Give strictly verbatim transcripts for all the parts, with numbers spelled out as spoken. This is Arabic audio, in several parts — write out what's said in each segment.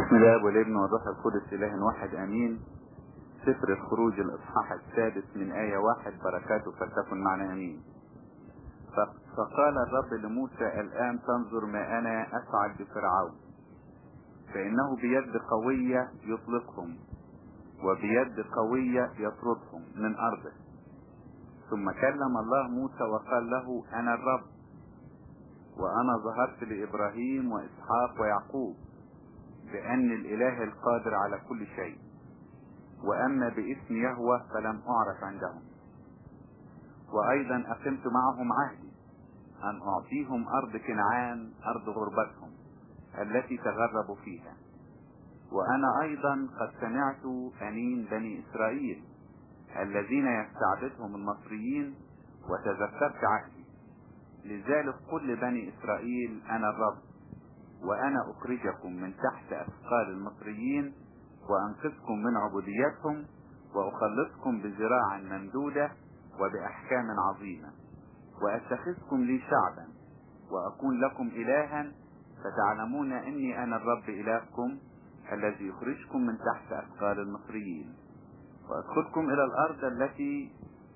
بسم الله والابن والروح القدس اله واحد امين. سفر الخروج الاصحاح السادس من آية واحد، بركاته فلتكن معنا امين. فقال الرب لموسى: الآن تنظر ما انا افعل بفرعون، فانه بيد قوية يطلقهم وبيد قوية يطردهم من ارضه. ثم كلم الله موسى وقال له: انا الرب، وانا ظهرت لابراهيم واسحاق ويعقوب بأن الإله القادر على كل شيء، وأما باسم يهوه فلم أعرف عندهم. وأيضا أقمت معهم عهدي أن أعطيهم أرض كنعان أرض غربتهم التي تغربوا فيها. وأنا أيضا قد سمعت أنين بني إسرائيل الذين يستعبدهم المصريين وتذكرت عهدي. لذلك قل لبني إسرائيل: أنا الرب، وأنا أخرجكم من تحت أثقال المصريين وأنقذكم من عبوديتهم وأخلصكم بذراع ممدودة وبأحكام عظيمة، وأتخذكم لي شعبا وأكون لكم إلها، فتعلمون أني أنا الرب إلهكم الذي يخرجكم من تحت أثقال المصريين، وأدخلكم إلى الأرض التي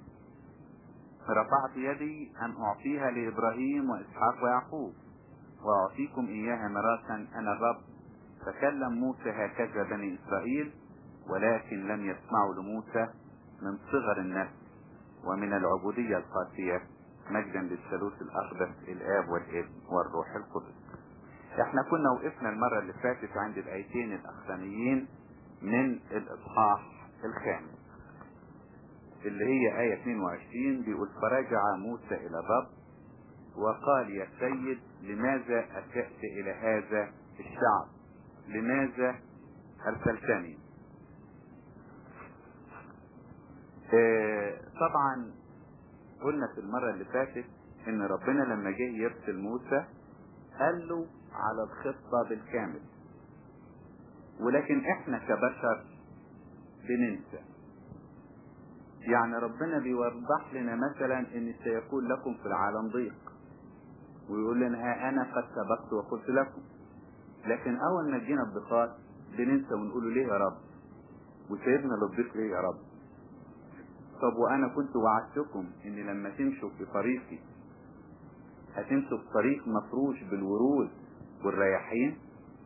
رفعت يدي أن أعطيها لإبراهيم وإسحاق ويعقوب، وأعطيكم إياها مراسا، أنا الرب. فكلم موسى هكذا بني إسرائيل، ولكن لم يسمعوا لموسى من صغر النفس ومن العبودية القاسية، مجدا للثالوث الأقدس الآب والابن والروح القدس. احنا كنا وقفنا المرة اللي فاتت عند الآيتين الأخرانيين من الإصحاح الخامس، اللي هي آية اثنين وعشرين، بيقول: فرجع موسى إلى الرب وقال: يا سيد، لماذا أسأت إلى هذا الشعب؟ لماذا أرسلتني؟ اه طبعا قلنا في المرة اللي فاتت ان ربنا لما جه يرسل موسى قال له على الخطة بالكامل، ولكن احنا كبشر بننسى. يعني ربنا بيوضح لنا مثلا ان سيكون لكم في العالم ضيق، ويقول لنا: ها انا قد سبقت وقلت لكم. لكن اول ما جينا الضيقات بننسى ونقول له: ليه يا رب؟ وسيبنا للضيق ليه يا رب؟ طب وانا كنت وعدتكم ان لما تمشوا في طريقي هتمشوا في طريق مفروش بالورود والرياحين،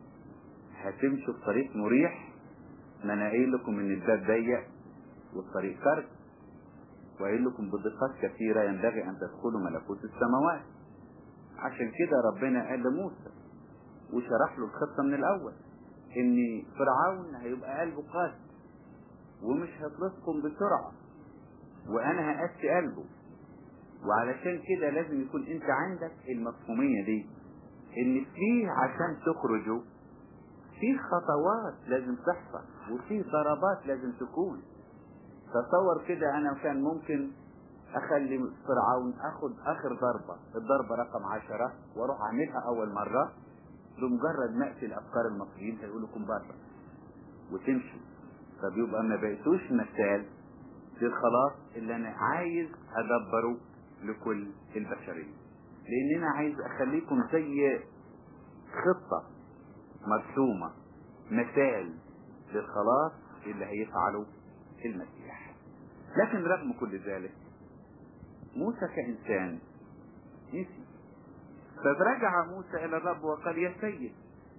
هتمشوا في طريق مريح. ما انا قايل لكم ان الباب ضيق والطريق كرب، وقايل لكم بضيقات كثيرة ينبغي ان تدخلوا ملكوت السماوات. عشان كده ربنا قال لموسى وشرح له الخطة من الاول ان فرعون هيبقى قلبه قاسي ومش هيطلقكم بسرعة، وانا هأسي قلبه. وعلشان كده لازم يكون انت عندك المفهومية دي، ان فيه عشان تخرجوا فيه خطوات لازم تحصل وفيه ضربات لازم تكون. تصور كده انا كان ممكن اخلي فرعون اخد اخر ضربة، الضربة رقم عشرة، واروح اعملها اول مرة بمجرد ما اقتل افكار المصريين هيقول لكم بره وتمشوا. فبيبقى ما بقيتوش مثال للخلاص اللي انا عايز ادبره لكل البشرية، لان انا عايز اخليكم زي خطة مرسومة، مثال للخلاص اللي هيفعله المسيح. لكن رغم كل ذلك موسى كإنسان نسي. فرجع موسى الى الرب وقال: يا سيد،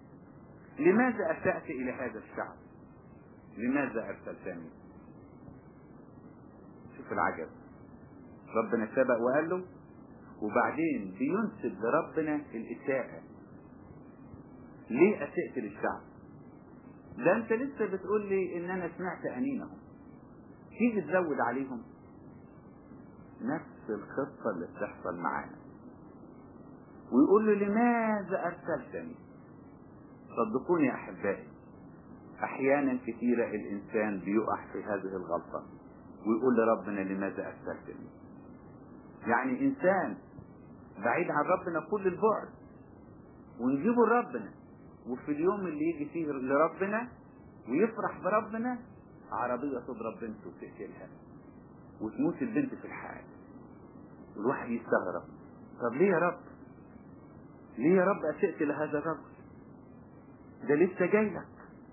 لماذا اسأت الى هذا الشعب؟ لماذا ارسلتني؟ شوف العجب، ربنا سبق وقال له، وبعدين بينسب لربنا الإساءة. ليه أسأت للشعب؟ ده انت لسه بتقول لي ان انا سمعت انينهم، تيجي تزود عليهم؟ نفس الخطة اللي بتحصل معانا. ويقول له: لماذا ارسلتني؟ صدقوني يا احبائي، احيانا كثيرة الانسان بيقع في هذه الغلطة ويقول لربنا: لماذا ارسلتني؟ يعني انسان بعيد عن ربنا كل البعد، ونجيبه لربنا، وفي اليوم اللي يجي فيه لربنا ويفرح بربنا عربية تضرب بنته وتقتلها وتموت البنت في الحال. الواحد يستغرب، طب ليه يا رب؟ ليه يا رب أسأت لهذا الرجل؟ ده لسه جاي لك،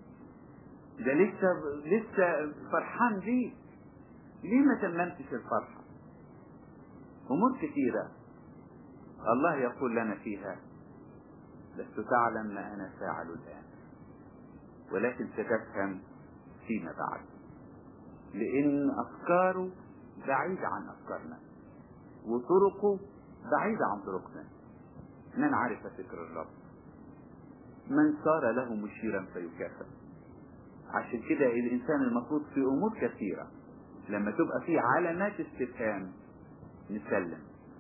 ده لسه لسه فرحان بيه، ليه ما تممتش الفرحة؟ امور كثيرة الله يقول لنا فيها لست تعلم ما انا فاعل الان، ولكن ستفهم فيما بعد، لان افكاره بعيدة عن افكارنا وطرقه بعيدة عن طرقنا. من عرف فكر الرب من صار له مشيرا فيكافئ. عشان كده الانسان المفروض في امور كثيرة لما تبقى فيه علامات استفهام نسلم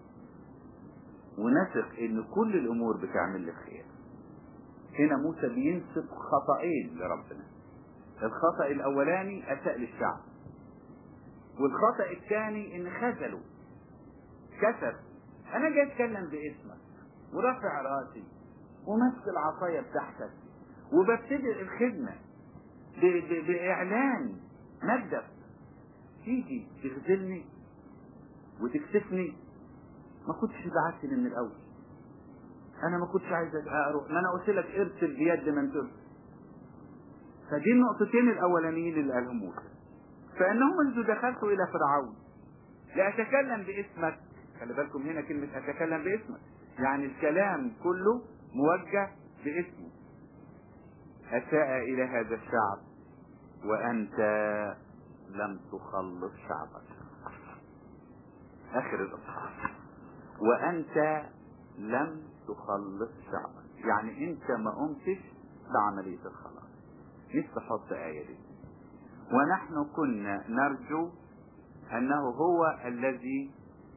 ونثق ان كل الامور بتعمل لي خير. هنا موسى بينسب خطأين لربنا. الخطأ الاولاني اساء للشعب، والخطأ الثاني ان خذله كسر. انا جاي اتكلم باسمك ورافع راسي ومسك العصاية بتاعتك وببتدئ الخدمة ب- ب- باعلان مجدك، تيجي تخذلني وتكسفني؟ ما كنتش بعتني من الاول، انا ما كنتش عايز اروح، ما انا قلت لك ارسل بيد من ترسل. فدي النقطتين الاولانيين اللي قالهم موسى. فانه منذ دخلت الى فرعون لاتكلم باسمك. خلي بالكم هنا كلمة اتكلم باسمك، يعني الكلام كله موجه باسمه. اساء الى هذا الشعب وانت لم تخلص شعبك. اخر الاصحاح، وانت لم تخلص شعبك، يعني انت ما قمتش بعملية الخلاص. نفسي احط آية دي. ونحن كنا نرجو انه هو الذي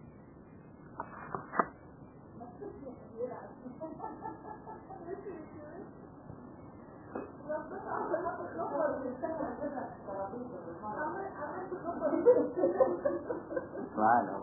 معانا.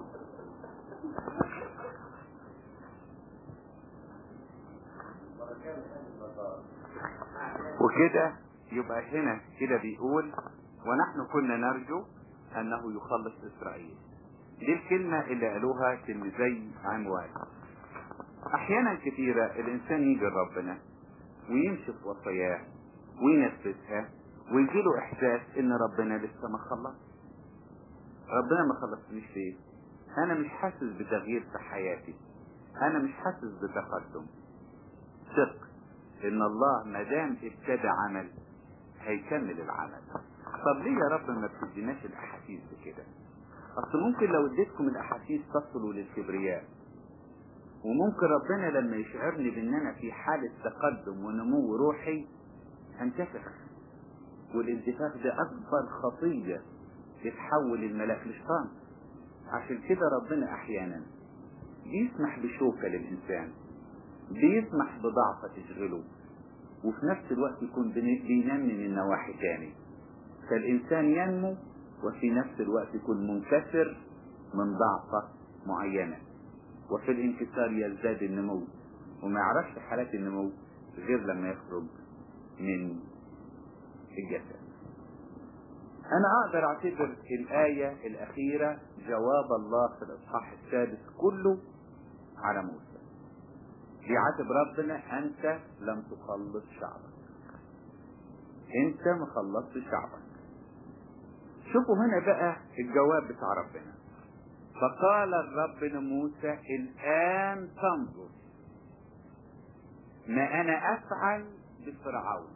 وكده يبقى هنا كده بيقول ونحن كنا نرجو انه يخلص اسرائيل. دي الكلمة اللي قالوها تلميذي عموان. احيانا كثيرة الانسان يجي لربنا ويمشي في وصاياه وينفذها ويجيله احساس ان ربنا لسه ما خلص. ربنا ما خلصنيش ليه؟ انا مش حاسس بتغيير في حياتي، انا مش حاسس بتقدم. ثق ان الله ما دام ابتدى عمل هيكمل العمل. طب ليه يا رب ما بتديناش الاحاسيس بكده؟ اصل ممكن لو اديتكم الاحاسيس تصلوا للكبرياء، وممكن ربنا لما يشعرني باننا في حالة تقدم ونمو روحي انتفخ، والانتفاخ ده اكبر خطية يتحول الملاك لشيطان. عشان كده ربنا احيانا بيسمح بشوكة للانسان، بيسمح بضعفة تشغله، وفي نفس الوقت يكون بينمي من نواحي تاني، فالانسان ينمو وفي نفس الوقت يكون منكسر من ضعفة معينة، وفي الانكسار يزداد النمو، وما يعرفش حالات النمو غير لما يخرج من الجسد. انا اقدر اعتبر الآية الاخيرة جواب الله في الاصحاح السادس كله على موسى. بيعاتب ربنا انت لم تخلص شعبك، انت ما خلصت شعبك. شوفوا هنا بقى الجواب بتاع ربنا. فقال الرب لموسى الآن تنظر ما أنا أفعل بفرعون.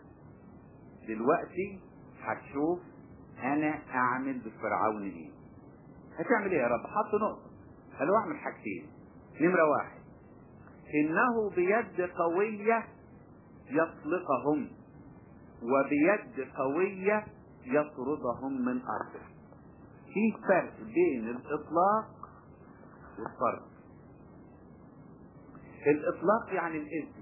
دلوقتي هتشوف أنا أعمل بفرعون إيه. هتعمل إيه يا رب؟ حط نقطة. قالوا أعمل حاجتين. نمرة واحد، إنه بيد قوية يطلقهم وبيد قوية يطردهم من أرضه. في فرق بين الإطلاق والطرد. الإطلاق يعني الإذن،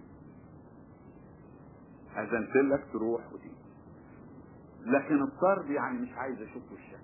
أذنت لك تروح وتيجي، لكن الطرد يعني مش عايز أشوف وشك.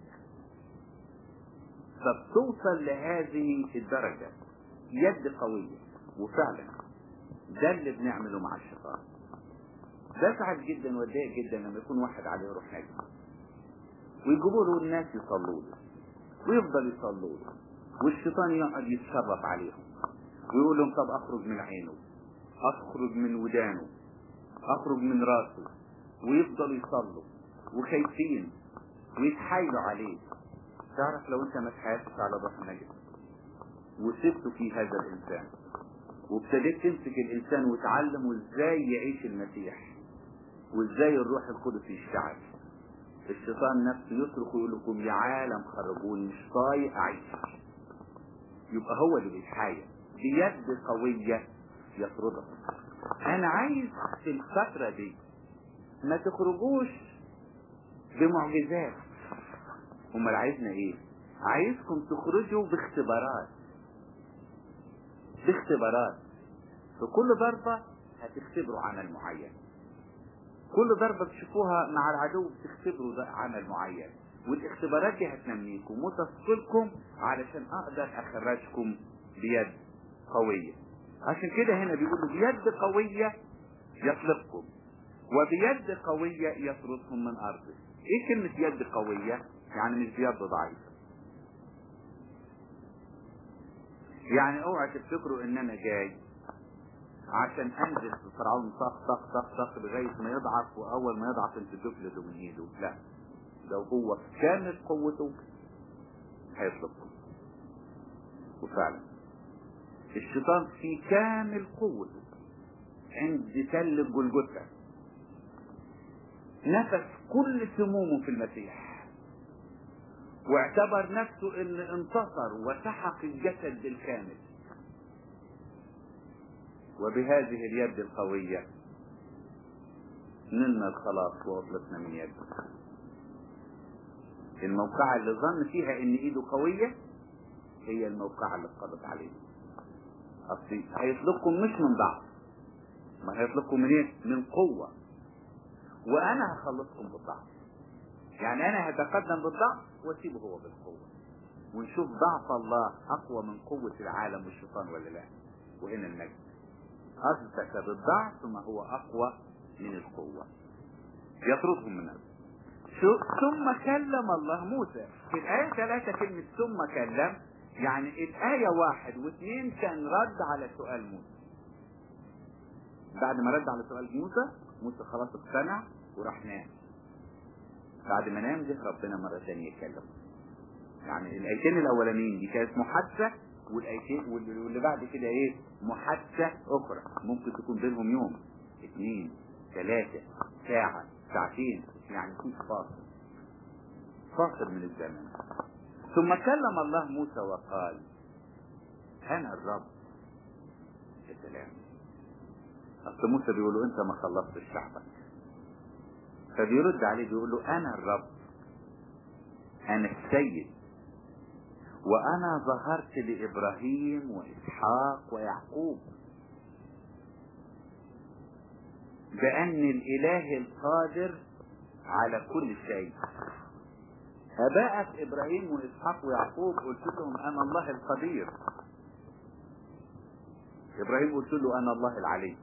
فبتوصل لهذه الدرجة يد قوية، وفعلا ده اللي بنعمله مع الشيطان. بزعل جدا واتضايق جدا لما يكون واحد عليه روح نجم ويجيبوا له الناس يصلوا له ويفضل يصلوا له، والشيطان يقعد يتشرف عليهم ويقول لهم طب اخرج من عينه، اخرج من ودانه، اخرج من راسه، ويفضلوا يصلوا وخايفين ويتحايلوا عليه. تعرف لو انت ما اتحايلتش على الروح النجس وسبته في هذا الانسان وابتديت تمسك الانسان وتعلمه ازاي يعيش المسيح وازاي الروح القدس يشتغل، الشيطان نفسه يصرخ ويقول لكم يا عالم خرجوني مش طايق اعيش. يبقى هو اللي بيتحايل بيد قوية يطردكم. انا عايز في الفترة دي ما تخرجوش بمعجزات. امال عايزنا ايه؟ عايزكم تخرجوا باختبارات باختبارات في كل ضربة هتختبروا عمل معين، كل ضربة تشوفوها مع العدو بتختبروا عمل معين، والاختبارات دي هتنميكم وتصلكم علشان اقدر اخرجكم بيد قوية. عشان كده هنا بيقولوا بيد قوية يطلقكم وبيد قوية يطردكم من ارضه. ايه كلمة يد قوية؟ يعني مش بيد ضعيفة. يعني اوعى تفتكروا ان انا جاي عشان انزل في فرعون طخ طخ طخ طخ لغاية ما يضعف، واول ما يضعف انت تفلتوا من ايده. لا، لو هو كامل قوته هيطلقكم. وفعلا الشيطان في كامل قوته عند تل الجلجثة نفس كل سمومه في المسيح واعتبر نفسه ان انتصر وسحق الجسد بالكامل، وبهذه اليد القوية نلنا الخلاص واطلقنا من يده. الموقعة اللي ظن فيها ان ايده قوية هي الموقعة اللي اتقضت عليه. اصلي هيطلقكم مش من ضعف، ما هيطلقكم من ايه؟ من قوة. وانا هخلصكم بالضعف، يعني انا هتقدم بالضعف واسيبه هو بالقوة، ونشوف ضعف الله اقوى من قوة العالم والشيطان ولا لا. وهنا المجد اثبت بالضعف ما هو اقوى من القوة، يطردهم من الارض. ثم كلم الله موسى. في الآية ثلاثة كلمة ثم كلم، يعني الآية واحد واثنين كان رد على سؤال موسى. بعد ما رد على سؤال موسى، موسى خلاص اقتنع وراح نام. بعد ما نام جه ربنا مرة ثانية يكلم. يعني الآيتين الأولانيين دي كانت محادثة، والآيتين واللي بعد كده ايه؟ محادثة أخرى ممكن تكون بينهم يوم اثنين ثلاثة ساعة ساعتين، يعني في فاصل فاصل من الزمن. ثم كلم الله موسى وقال أنا الرب. يا سلام. أصل موسى بيقول له أنت ما خلصتش شعبك، فبيرد عليه بيقول له أنا الرب، أنا السيد، وأنا ظهرت لإبراهيم وإسحاق ويعقوب بأن الإله القادر على كل شيء. أبائك إبراهيم وإسحاق ويعقوب قلت لهم أنا الله القدير. إبراهيم قلت له أنا الله العلي،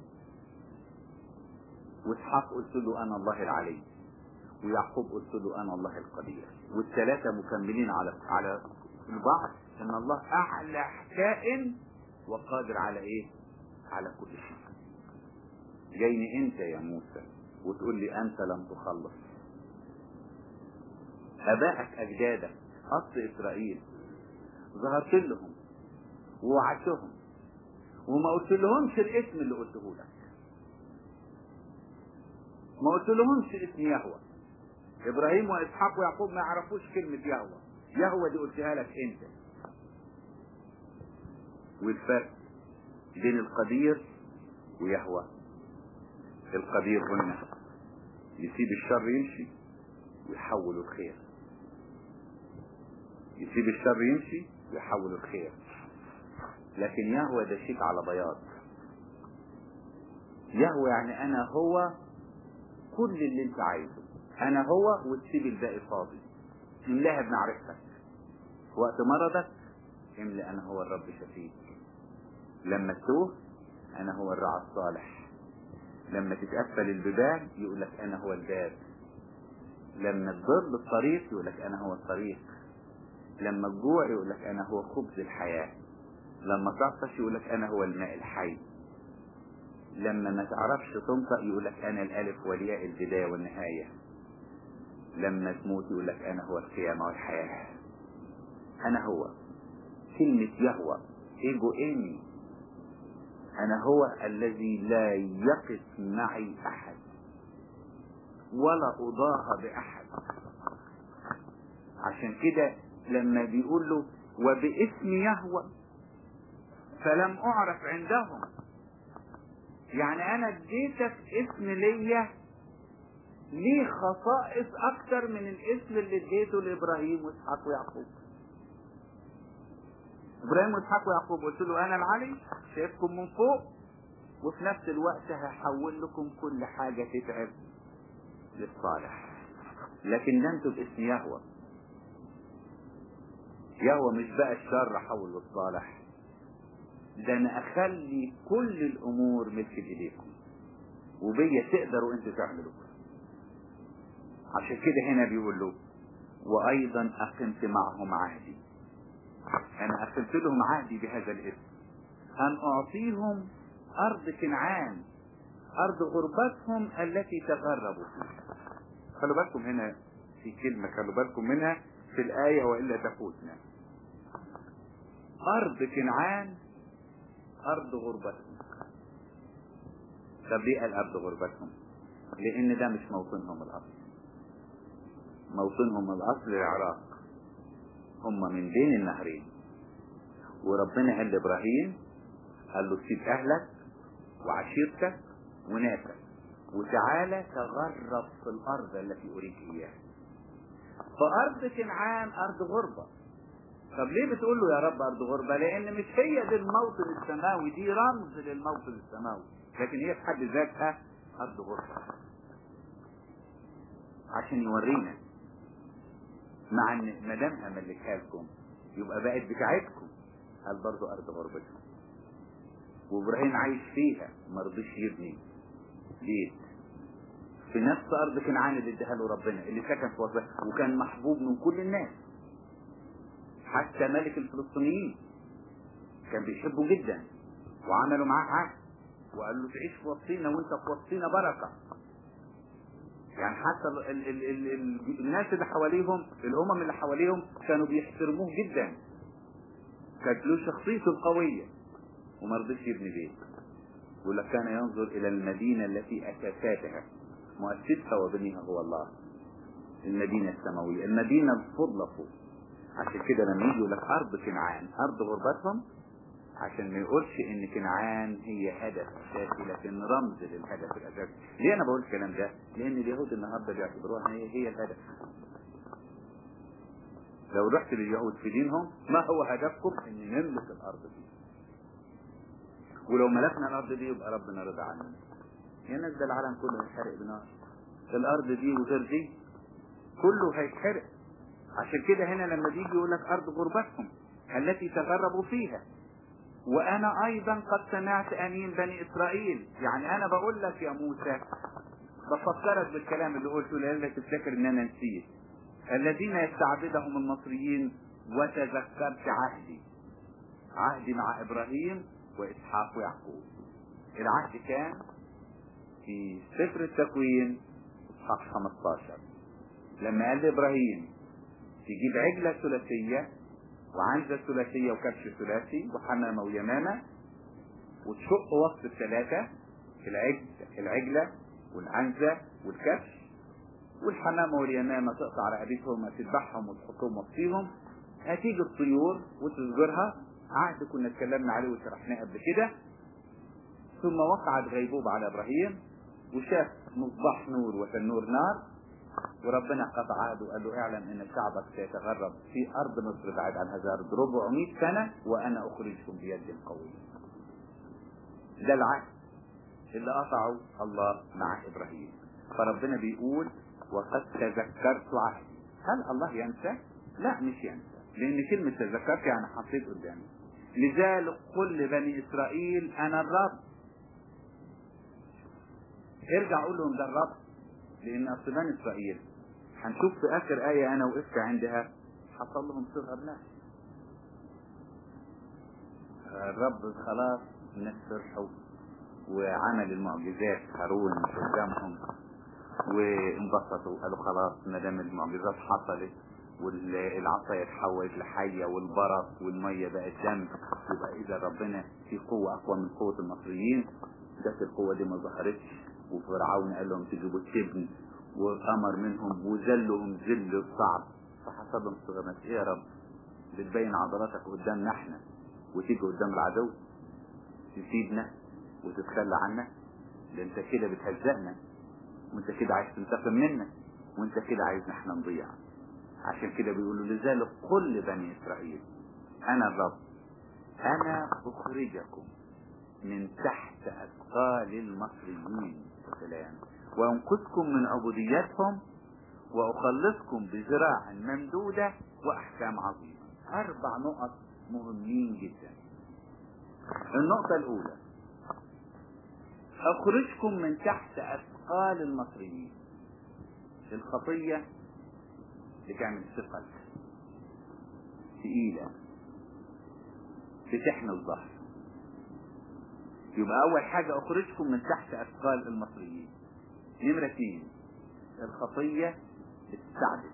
وإسحاق قلت له أنا الله العلي، ويعقوب قلت له أنا الله القدير. والثلاثة مكملين على على البعض إن الله أعلى كائن وقادر على إيه؟ على كل شيء. جايني أنت يا موسى وتقول لي أنت لم تخلص. أبائك أجدادك أصل إسرائيل ظهرت لهم ووعدتهم وما قلت لهمش الاسم اللي قلته لك، ما قلت لهمش اسم يهوه. إبراهيم وإسحاق ويعقوب ما يعرفوش كلمة يهوه، يهوه دي قلتها لك أنت. والفرق بين القدير ويهوه، القدير قلنا يسيب الشر يمشي ويحول الخير، يسيب الشر يمشي ويحول الخير. لكن يهوه ده شيك على بياض. يهوه يعني انا هو كل اللي انت عايزه، انا هو وتسيب الباقي فاضي. املاها بمعرفتك. وقت مرضك املأ انا هو الرب شفيك. لما تتوه انا هو الرعى الصالح. لما تتقفل البيبان يقولك انا هو الباب. لما تضل الطريق يقولك انا هو الطريق. لما تجوع يقولك انا هو خبز الحياة. لما تعطش يقولك انا هو الماء الحي. لما ما تعرفش تنطق يقولك انا الالف والياء البداية والنهاية. لما تموت يقول لك انا هو القيامة والحياة. انا هو كلمة يهوى ايجو ايمي، انا هو الذي لا يقف معي احد ولا اضاهى باحد. عشان كده لما بيقول له وباسم يهوى فلم اعرف عندهم، يعني انا اديتك اسم ليا ليه خصائص اكتر من الاسم اللي اديته لابراهيم واسحاق ويعقوب. ابراهيم واسحاق ويعقوب قلت له انا العلي شايفكم من فوق، وفي نفس الوقت هحول لكم كل حاجة تتعب للصالح. لكن ده انتوا باسم يهوى. يهوى مش بقى الشر حول للصالح، ده انا اخلي كل الامور ملك ايديكم وبيا تقدروا انتوا تعملوا. عشان كده هنا بيقول له وايضا اقمت معهم عهدي. انا اقمت لهم عهدي بهذا الاسم ان اعطيهم ارض كنعان، ارض غربتهم التي تغربوا فيها. خلوا بالكم هنا في كلمة، خلوا بالكم منها في الآية وإلا تفوتنا. ارض كنعان ارض غربتهم. طب ليه قال ارض غربتهم؟ لان ده مش موطنهم الاصل. موطنهم الاصل العراق، هم من بين النهرين. وربنا قال لابراهيم قال له سيب اهلك وعشيرتك وناسك وتعالى تغرب في الارض التي اريك اياها. فارض كنعان ارض غربة. طب ليه بتقول له يا رب ارض غربة؟ لان مش هي دي الموطن السماوي، دي رمز للموطن السماوي، لكن هي في حد ذاتها ارض غربة عشان يورينا مع ان ما دام املكها لكم يبقى بقت بتاعتكم. قال برضه ارض غربتهم. وابراهيم عايش فيها ما رضيش يبني بيت في نفس ارض كنعان اللي اداها له ربنا، اللي سكن في وسطها وكان محبوب من كل الناس. حتى ملك الفلسطينيين كان بيحبه جدا وعملوا معاه عهد وقال له تعيش في وسطينا وانت في وسطينا بركه. يعني حتى ال ال ال ال الناس اللي حواليهم، الامم اللي حواليهم كانوا بيحترموه جدا، كانت له شخصيته القويه وما رضيش يبني بيت. يقول لك كان ينظر الى المدينه التي اساساتها مؤسسها وبنيها هو الله، المدينه السماويه، المدينه الفضلى فوق. عشان كده لما يجي يقول لك ارض كنعان ارض غربتهم، عشان ما يقولش ان كنعان هي هدف اساسي لكن رمز للهدف الاساسي. ليه انا بقول الكلام ده؟ لان اليهود النهارده بيعتبروها هي هي الهدف. لو رحت لليهود في دينهم ما هو هدفكم؟ ان نملك الارض دي، ولو ملكنا الارض دي يبقى ربنا رضى عننا. يا ناس ده العالم كله هيتحرق بنار، الارض دي وغير دي كله هيتحرق. عشان كده هنا لما بيجي يقول لك ارض غربتهم التي تغربوا فيها، وانا ايضا قد سمعت انين بني اسرائيل. يعني انا بقول لك يا موسى بفكرك بالكلام اللي قلته لألا تفتكر ان انا نسيت. الذين يستعبدهم المصريين وتذكرت عهدي، عهدي مع ابراهيم واسحاق ويعقوب. العهد كان في سفر التكوين اصحاح خمسة عشر لما قال لابراهيم تجيب عجلة ثلاثية وعنزة ثلاثية وكبش ثلاثي وحمامة ويمامة وتشق وسط الثلاثة، العجل العجلة والعنزة والكبش والحمامة واليمامة تقطع رقبتهم تذبحهم وتحطهم وسطيهم. هتيجي الطيور وتسجرها، عهد كنا اتكلمنا عليه وشرحناه قبل كده. ثم وقعت غيبوبة على ابراهيم وشاف مصباح نور وتنور نار، وربنا قطع عهده وقال له اعلم ان شعبك سيتغرب في ارض مصر بعد عن هذا الارض أربعمائة سنة وانا اخرجكم بيد قوية. ده العهد اللي قطعه الله مع ابراهيم. فربنا بيقول وقد تذكرت عهدي. هل الله ينسى؟ لا مش ينسى، لان كلمة تذكرت يعني حطيت قدامي. لذلك قل لبني اسرائيل انا الرب. ارجع قول لهم ده الرب، لان اصل بني اسرائيل هنشوف في اخر ايه انا وقفت عندها حصل لهم صغر نفس. الرب خلاص الناس فرحوا وعمل المعجزات هارون قدامهم وانبسطوا، قالوا خلاص ما دام المعجزات حصلت والعصاية اتحولت لحية والبرص والمية بقت دم، يبقى اذا ربنا في قوة اقوى من قوة المصريين. جت القوة دي ما ظهرتش، وفرعون قال لهم تجيبوا التبن، وامر منهم وذلهم ذل صعب، فحسبهم صغرنا. ايه يا رب بتبين عضلاتك قدامنا احنا وتيجي قدام العدو تسيبنا وتتخلى عنا؟ ده انت كده بتهزقنا، وانت كده عايز تنتقم منا، وانت كده عايزنا احنا نضيع. عشان كده بيقولوا لذلك كل بني اسرائيل انا الرب، انا اخرجكم من تحت اثقال المصريين سلام، وانقذكم من عبوديتهم، واخلصكم بذراع ممدودة واحكام عظيمة. اربع نقط مهمين جدا. النقطة الاولى اخرجكم من تحت اثقال المصريين. الخطية بتعمل ثقل تقيلة بتحمي الظهر. يبقى اول حاجة اخرجكم من تحت اثقال المصريين. نمرة اثنين الخطية بتستعبد،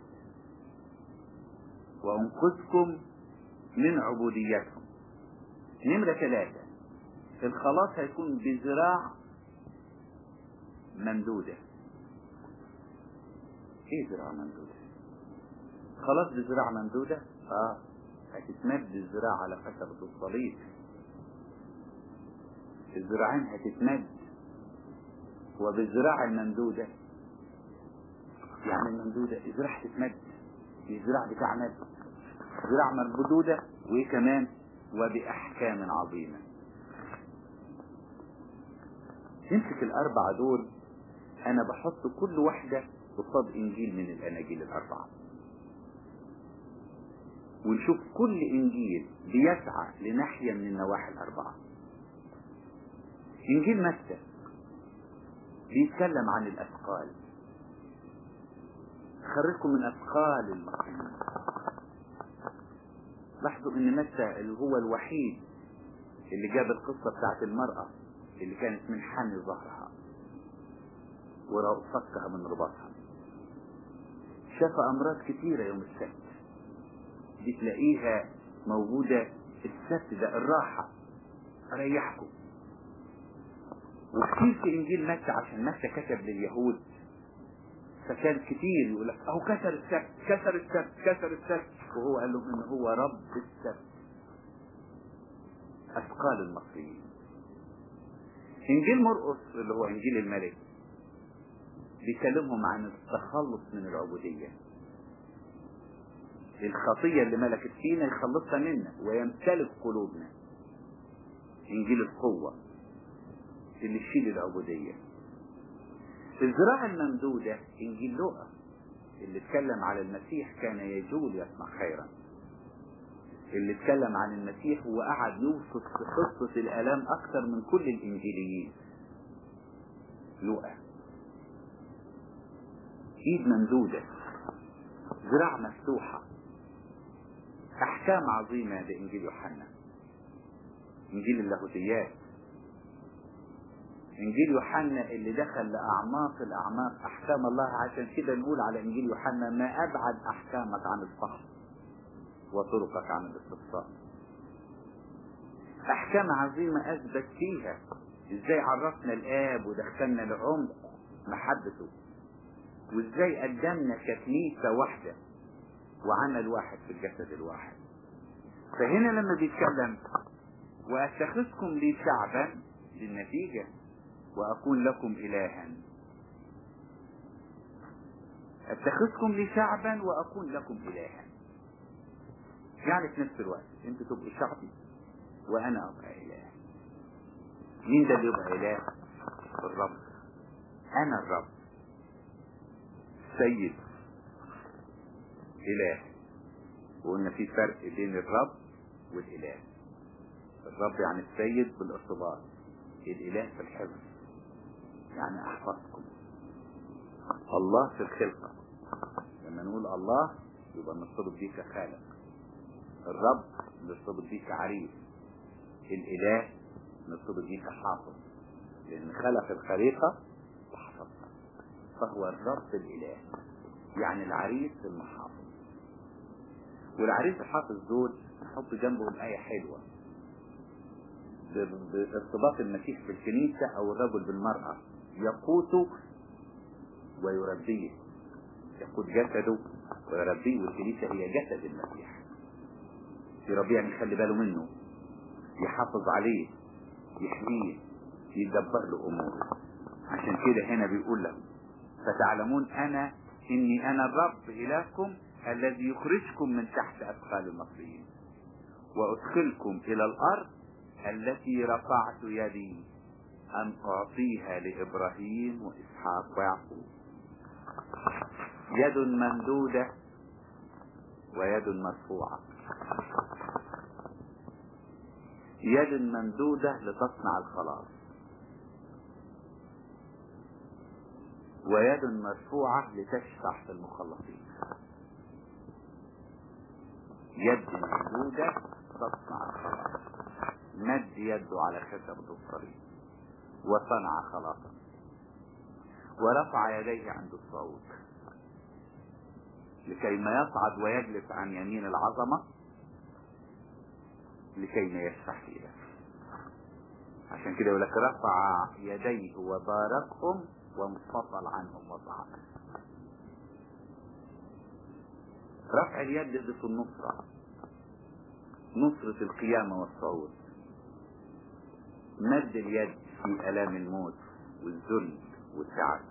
وانقذكم من عبوديتهم. نمرة ثلاثة الخلاص هيكون بذراع ممدودة. ايه ذراع ممدودة؟ خلاص بذراع ممدودة اه هتتمد الذراع على خشبة الصليب، الذراعين هتتمد، وبالذراع الممدودة يعني الممدودة الذراع هتتمد، الذراع بتاع مد، ذراع ممدودة، وايه كمان وبأحكام عظيمة. نمسك الأربعة دول، أنا بحط كل واحدة قصاد إنجيل من الأناجيل الأربعة، ونشوف كل إنجيل بيسعى لناحية من النواحي الأربعة. إنجيل متى بيتكلم عن الأثقال، خرجكم من أثقال المصريين. لاحظوا إن متى اللي هو الوحيد اللي جاب القصة بتاعت المرأة اللي كانت من حامي ظهرها وفكها من رباطها. شاف أمراض كتيرة يوم السبت دي تلاقيها موجودة السبت ده الراحة أريحكم. وكتير في إنجيل متى عشان متى كتب لليهود، فكان كتير يقول لك أهو كسر السبت كسر السبت كسر السبت، وهو قال لهم إن هو رب السبت. أثقال المصريين. إنجيل مرقس اللي هو إنجيل الملك بيكلمهم عن التخلص من العبودية، الخطية اللي ملكت فينا يخلصها منا ويمتلك قلوبنا. إنجيل القوة اللي تشيل العبودية. الذراع الممدودة إنجيل لوقا اللي اتكلم على المسيح كان يجول يصنع خيرا، اللي اتكلم عن المسيح وقعد يوصف في قصة الآلام أكثر من كل الإنجيليين. لوقا إيد ممدودة، ذراع مفتوحة، أحكام عظيمة. ده إنجيل يوحنا، إنجيل اللاهوتيات. إنجيل يوحنا اللي دخل لأعماق الأعماق أحكام الله. عشان كده نقول على إنجيل يوحنا ما أبعد أحكامك عن الفحص وطرقك عن الاستفسار. أحكام عظيمة أثبت فيها إزاي عرفنا الآب ودخلنا لعمق محبته، وإزاي قدمنا ككنيسة واحدة وعمل واحد في الجسد الواحد. فهنا لما بيتكلم وأتخذكم لي شعبا للنتيجة وأكون لكم إلها، أتخذكم لي شعبا وأكون لكم إلها، يعني في نفس الوقت انتوا تبقوا شعبي وأنا أبقى إله. مين ده اللي يبقى إله؟ الرب. أنا الرب سيد إله. وقلنا في فرق بين الرب والإله. الرب يعني السيد بالارتباط، الإله في الحفظ يعني أحفظكم. الله في الخلقة، لما نقول الله يبقى نرتبط بيه كخالق، الرب نرتبط بيه كعريس، الإله نرتبط بيه كحافظ، لأن خلق الخليقة وحفظها. فهو الرب الإله، يعني العريس المحافظ. والعريس الحافظ دول نحط جنبهم آية حلوة بارتباط المسيح في الكنيسة أو الرجل بالمرأة، يقوته ويربيه، يقود جسده ويربيه، والكنيسة هي جسد المسيح. يربيه يعني يخلي باله منه، يحافظ عليه، يحميه، يدبر له أموره. عشان كده هنا بيقول له فتعلمون أنا إني أنا الرب إلهكم الذي يخرجكم من تحت أثقال المصريين وأدخلكم إلى الأرض التي رفعت يدي أن أعطيها لإبراهيم وإسحاق ويعقوب. يد ممدودة ويد مرفوعة. يد ممدودة لتصنع الخلاص، ويد مرفوعة لتشفع في المخلصين. يد ممدودة تصنع الخلاص، مد يده على خشبة الصليب وصنع خلاصا، ورفع يديه عند الصوت لكي ما يصعد ويجلس عن يمين العظمة لكي ما يشفع فيه. عشان كده يقول لك رفع يديه وباركهم وانفصل عنهم وصعد. رفع اليد في النصرة، نصرة القيامة والصعود. مد اليد في آلام الموت والذل والتعب.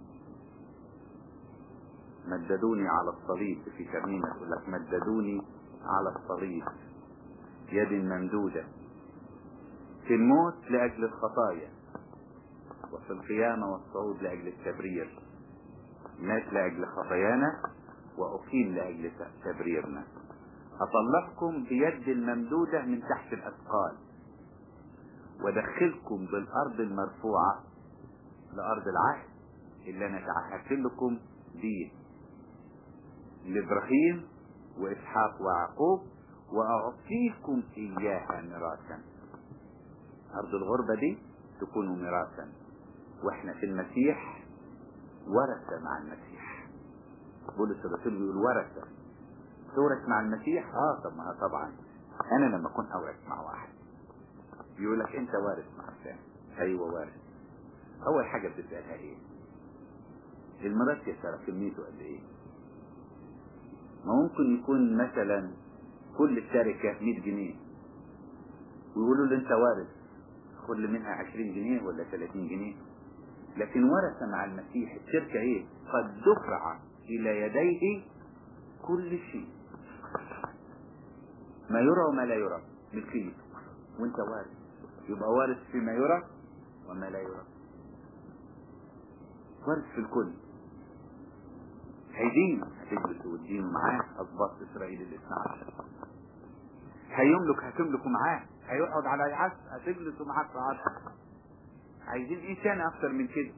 مددوني على الصليب، في ترنيمة يقول لك مددوني على الصليب يد ممدودة، في الموت لأجل الخطايا وفي القيامة والصعود لأجل التبرير. مات لأجل خطايانا وأقيم لأجل تبريرنا. أطلقكم بيد الممدودة من تحت الأثقال ودخلكم بالأرض المرفوعة لأرض العهد اللي أنا تعهدت لكم بيه لإبراهيم وإسحاق ويعقوب، وأعطيكم إياها ميراثا. أرض الغربة دي تكونوا ميراثا، وإحنا في المسيح ورثة مع المسيح. بولس الرسول بيقول ورثة، تورث مع المسيح. اه طب ما طبعا انا لما اكون اورث مع واحد يقول لك انت وارث مع الثاني. ايوه وارث. اول حاجه بتسالها ايه؟ الميراث يا ترى كميته قد ايه؟ ما ممكن يكون مثلا كل التركه مية جنيه ويقولوا له انت وارث خد منها عشرين جنيه ولا ثلاثين جنيه، لكن ورث مع المسيح التركه ايه؟ قد دفع الى يديه كل شيء، ما يرى وما لا يرى ملكيته، وانت وارث. يبقى وارث فيما يرى وما لا يرى، وارث في الكل. هيدين هتجلسوا وتدينوا معاه أضباط إسرائيل الاثنى عشر. هيملك هتملكوا معاه، هيقعد على عرش هتجلسوا معاه في عرش. عايزين ايه تاني اكتر من كده؟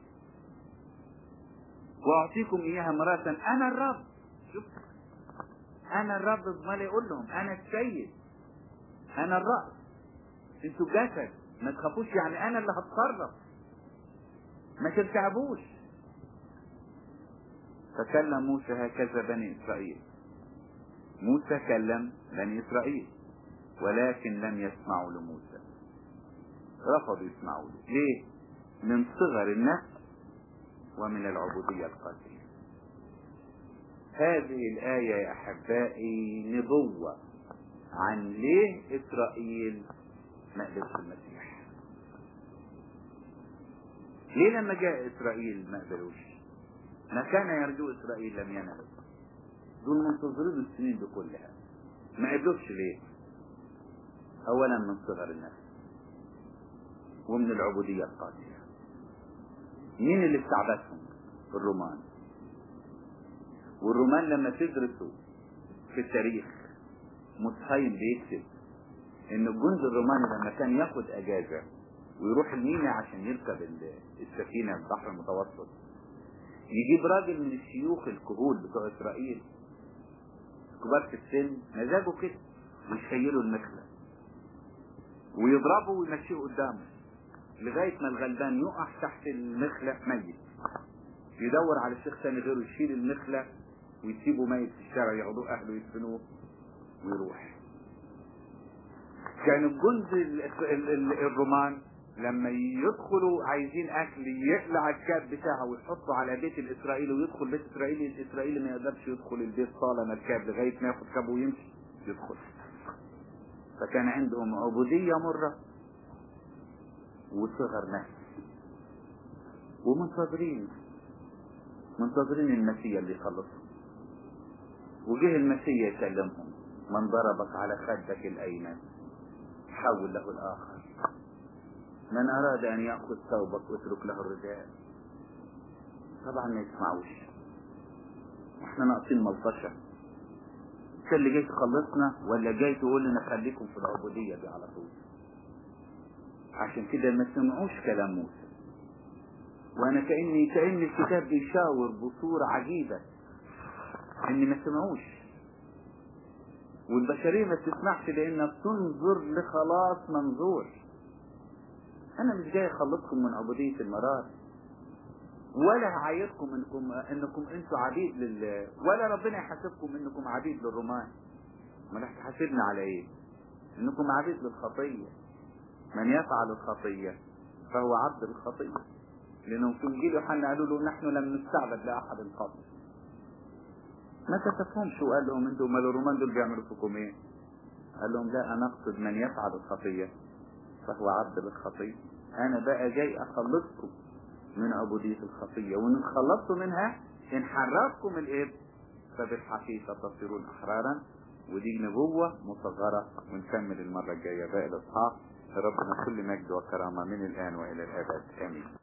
واعطيكم اياها ميراثا انا الرب. شوف انا الرب، امال يقول لهم انا السيد، انا الرأس، انتوا جسد، ما تخافوش، يعني انا اللي هتصرف، ما ترتعبوش. فكلم موسى هكذا بني اسرائيل. موسى كلم بني اسرائيل ولكن لم يسمعوا لموسى، رفضوا يسمعوا له. ليه؟ من صغر النفس ومن العبودية القاسية. هذه الآية يا أحبائي نبوة عن ليه إسرائيل ما قبلش المسيح. ليه لما جاء إسرائيل ما قبلوش؟ ما كان يرجو إسرائيل لم ينال. دول منتظرين السنين دي كلها ما قبلوش. ليه؟ أولا من صغر النفس ومن العبودية القاسية. مين اللي استعبدهم؟ الرومان. والرومان لما تدرسوا في التاريخ متخيل بيكتب ان الجند الروماني لما كان ياخد اجازة ويروح الميناء عشان يركب السفينة في البحر المتوسط، يجيب راجل من الشيوخ الكهول بتوع اسرائيل كبار في السن مزاجه كده ويشيلوا المخلة ويضربه ويمشيه قدامه لغاية ما الغلبان يقع تحت المخلة ميت، يدور على الشيخ ثاني غيره يشيل المخلة ويسيبه ميت في الشارع، يعودوه اهله يدفنوه ويروح. كان الجند الرومان لما يدخلوا عايزين اكل يقلع الكاب بتاعه ويحطه على بيت الاسرائيلي ويدخل بيت اسرائيلي، الاسرائيلي ما يقدرش يدخل البيت طالما الكاب لغايه ما ياخد كابه ويمشي يدخل. فكان عندهم عبوديه مره وصغر نفس، ومنتظرين منتظرين المسيح اللي يخلصهم. وجه المسيح يكلمهم: من ضربك على خدك الايمن حول له الاخر، من اراد ان ياخذ ثوبك اترك له الرداء. طبعا ما يسمعوش، واحنا ناقصين ملطشه. انت اللي جاي تخلصنا ولا جاي تقول لنا خليكم في العبوديه دي على طول؟ عشان كده ما سمعوش كلام موسى. وانا كاني كان الكتاب بيشاور بصوره عجيبه ان ما سمعوش. والبشريه ما تسمعش لانها بتنظر لخلاص منظور. انا مش جاي اخلصكم من عبوديه المرار، ولا هعايركم انكم انكم انتوا عبيد لل ولا ربنا يحاسبكم انكم عبيد للرومان. ما هتحاسبنا على ايه؟ انكم عبيد للخطيه. من يفعل الخطيه فهو عبد الخطيه، لانهم في انجيل يوحنا قالوا له: نحن لم نستعبد لاحد قط. ما تفهمش. وقال لهم: انتوا امال الرومان دول بيعملوا فيكم ايه؟ قال لهم: لا، انا اقصد من يفعل الخطيه فهو عبد للخطيه. انا بقى جاي اخلصكم من عبوديه الخطيه، وان خلصتوا منها ان حررتكم الاب فبالحقيقه تصيرون احرارا. ودي نبوه مصغره، ونكمل المره الجايه باقي الاصحاح. ربنا كل مجد وكرامه من الان والى الابد.